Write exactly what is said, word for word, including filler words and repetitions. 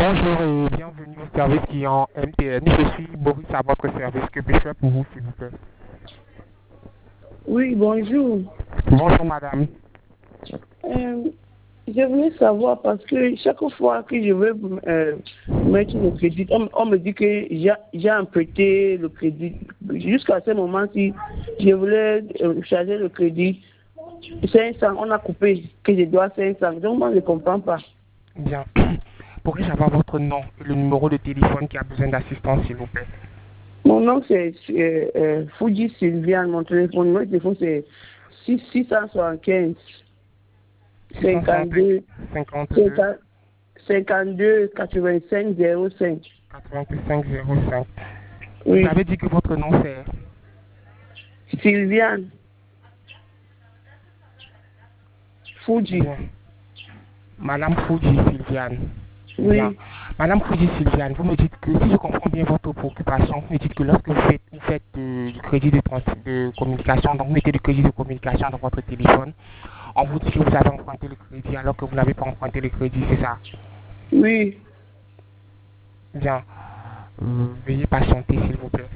Bonjour et bienvenue au service client M T N. Je suis Boris à votre service. Que puis-je faire pour vous, s'il vous plaît? Oui, bonjour. Bonjour, madame. Euh, je voulais savoir parce que chaque fois que je veux euh, mettre le crédit, on, on me dit que j'ai j'ai emprunté le crédit. Jusqu'à ce moment-ci, je voulais euh, charger le crédit cinq cents. On a coupé que je dois cinq cents. Donc, moi, je ne comprends pas. Bien. Pourrais-je avoir votre nom et le numéro de téléphone qui a besoin d'assistance, s'il vous plaît? Mon nom, c'est euh, euh, Fuji Sylviane. Mon téléphone, numéro de téléphone, c'est six cent soixante-quinze six cent cinquante-deux cinquante-deux cinquante-deux quatre-vingt-cinq zéro cinq. quatre-vingt-cinq zéro cinq. Vous Oui, avez dit que votre nom c'est Sylviane Fuji. bien. Madame Fuji Sylviane. Bien. Oui, Madame Fuji Sylviane, vous me dites que, si je comprends bien votre préoccupation, vous me dites que lorsque vous faites, vous faites euh, du crédit de, trans- de communication, donc vous mettez du crédit de communication dans votre téléphone, on vous dit que vous avez emprunté le crédit alors que vous n'avez pas emprunté le crédit, c'est ça? oui. Bien. Euh, veuillez patienter, s'il vous plaît.